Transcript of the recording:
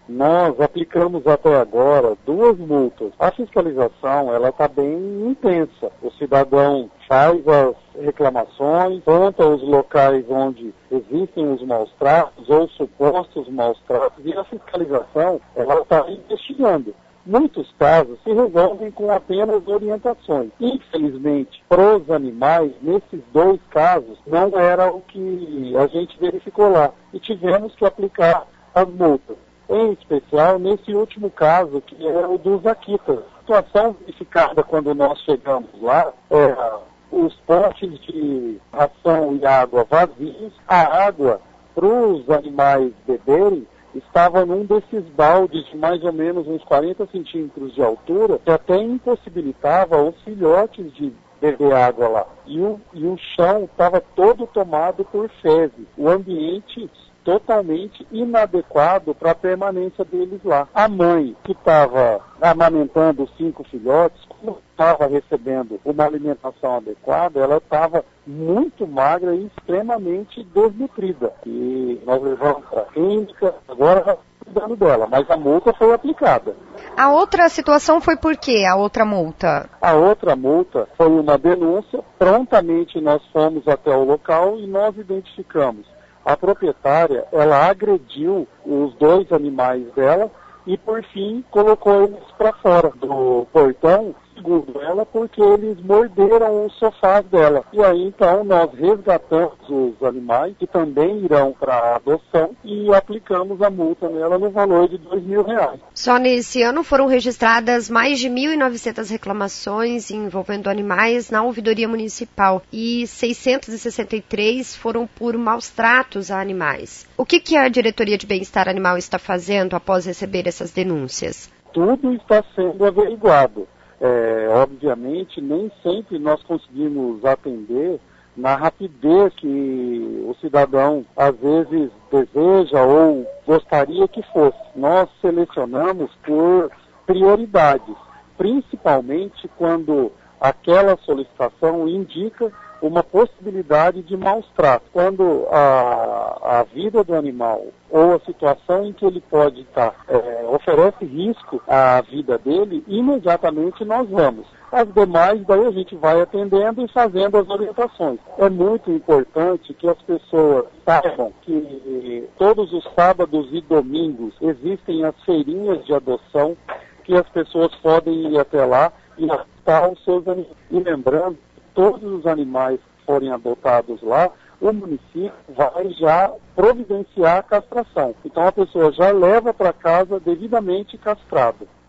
Nós aplicamos até agora 2 multas. A fiscalização, ela está bem intensa. O cidadão faz as reclamações, conta os locais onde existem os maus tratos ou supostos maus tratos, e a fiscalização, ela está investigando. Muitos casos se resolvem com apenas orientações. Infelizmente, para os animais, nesses 2 casos, não era o que a gente verificou lá. E tivemos que aplicar as multas. Em especial, nesse último caso, que é o dos Akitas. A situação verificada quando nós chegamos lá era os potes de ração e água vazios, a água para os animais beberem estava num desses baldes de mais ou menos uns 40 centímetros de altura, que até impossibilitava os filhotes de beber água lá. E o chão estava todo tomado por fezes. O ambiente totalmente inadequado para a permanência deles lá. A mãe, que estava amamentando 5 filhotes, como estava recebendo uma alimentação adequada, ela estava muito magra e extremamente desnutrida. E nós levamos para a clínica, agora cuidando dela, mas a multa foi aplicada. A outra situação foi por quê, a outra multa? A outra multa foi uma denúncia, prontamente nós fomos até o local e nós identificamos. A proprietária, ela agrediu os 2 animais dela e, por fim, colocou eles para fora do portão, segundo ela, porque eles morderam os sofás dela. E aí, então, nós resgatamos os animais, que também irão para adoção, e aplicamos a multa nela no valor de R$2.000. Só nesse ano foram registradas mais de 1.900 reclamações envolvendo animais na ouvidoria municipal e 663 foram por maus tratos a animais. O que a Diretoria de Bem-Estar Animal está fazendo após receber essas denúncias? Tudo está sendo averiguado. Obviamente, nem sempre nós conseguimos atender na rapidez que o cidadão às vezes deseja ou gostaria que fosse. Nós selecionamos por prioridades, principalmente quando aquela solicitação indica uma possibilidade de maus tratos. Quando a vida do animal ou a situação em que ele pode estar oferece risco à vida dele, imediatamente nós vamos. As demais, daí a gente vai atendendo e fazendo as orientações. É muito importante que as pessoas saibam que todos os sábados e domingos existem as feirinhas de adoção, que as pessoas podem ir até lá e adotar os seus animais. E lembrando, todos os animais que forem adotados lá, o município vai já providenciar a castração. Então a pessoa já leva para casa devidamente castrado.